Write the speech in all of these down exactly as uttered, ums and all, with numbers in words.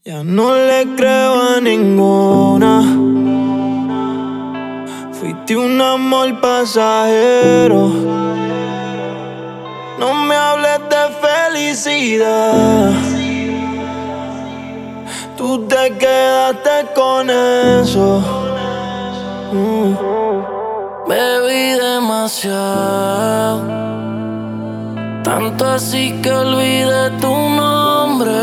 Ya no le creo a ninguna. Fuiste un amor pasajero. No me hables de felicidad. Tú te quedaste con eso. Mm. Bebí demasiado, tanto así que olvidé tu nombre.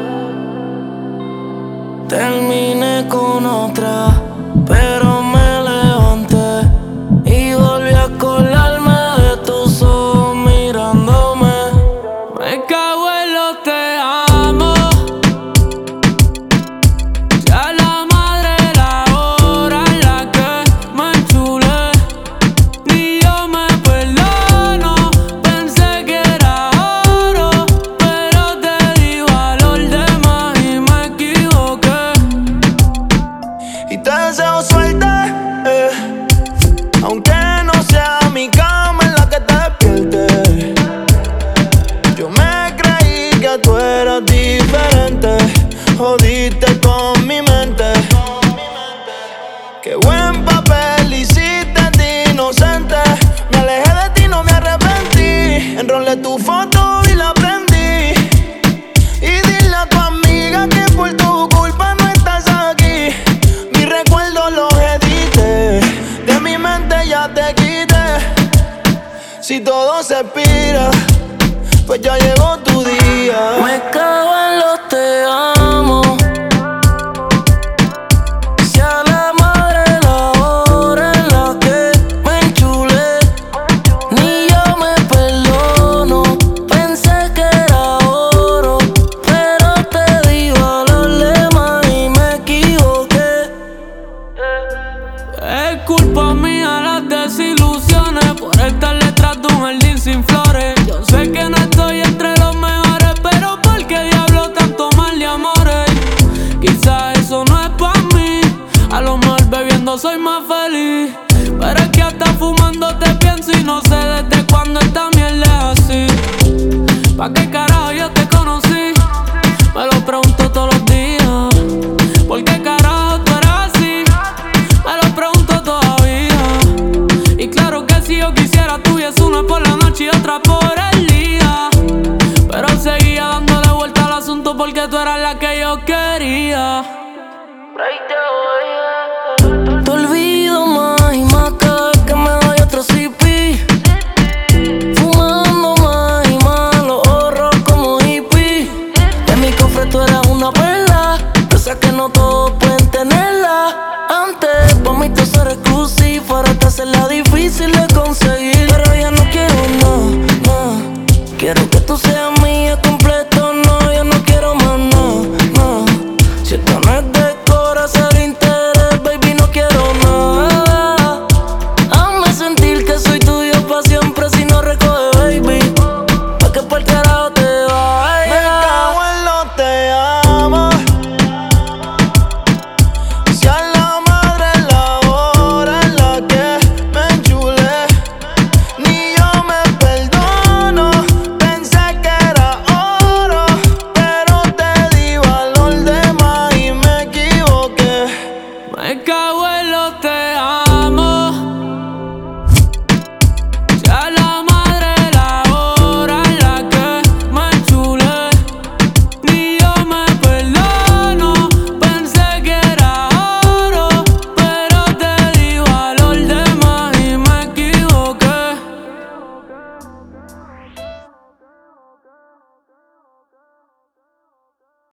Terminé con otra, pero me levanté y volví a acordarme de tus ojos mirándome. Me cago en los te amo. Ya la madre la hora en la que me enchulé, ni yo me perdono. Pensé que era oro, pero te di valor de más y me equivoqué. Y te deseo suerte, eh, aunque no sea mi cama en la que te despiertes. Yo me creí que tú eras diferente. Jodiste con mi mente. Qué buen papel hiciste de inocente. Me alejé de ti, no me arrepentí. Enrolé tu foto y la prendí. Y dile a tu amiga que por tu culpa no estás aquí. Mi recuerdo los edité, de mi mente ya te quité. Si todo se expira, pues ya llegó tu día. Me cago en los te amo. Si a la madre la hora en la que me enchulé, ni yo me perdono. Pensé que era oro, pero te di valor de más y me equivoqué. Es culpa mía las desilusiones por estar detrás de un jardín sin flores. Yo sé que no estoy entre los mejores, pero ¿por qué diablo tanto mal de amores? Quizás eso no es pa' mí. A lo mejor bebiendo soy más feliz, pero es que hasta fumando te pienso y no sé desde cuándo esta mierda es así. ¿Pa' qué carajo yo te conocí? Me lo pregunto todos los días. ¿Por qué carajo tú eres así? Me lo pregunto todavía. Y claro que si yo quisiera tuviese una por la noche y otra por el día, pero seguía dándole vuelta al asunto porque tú eras la que yo quería. Te olvido más y más cada vez que me doy otro C P. Fumando más y más los horros como hippie. De mi cofre tú eras una perla, cosa que no todos pueden tenerla. Antes pa' mí tú eres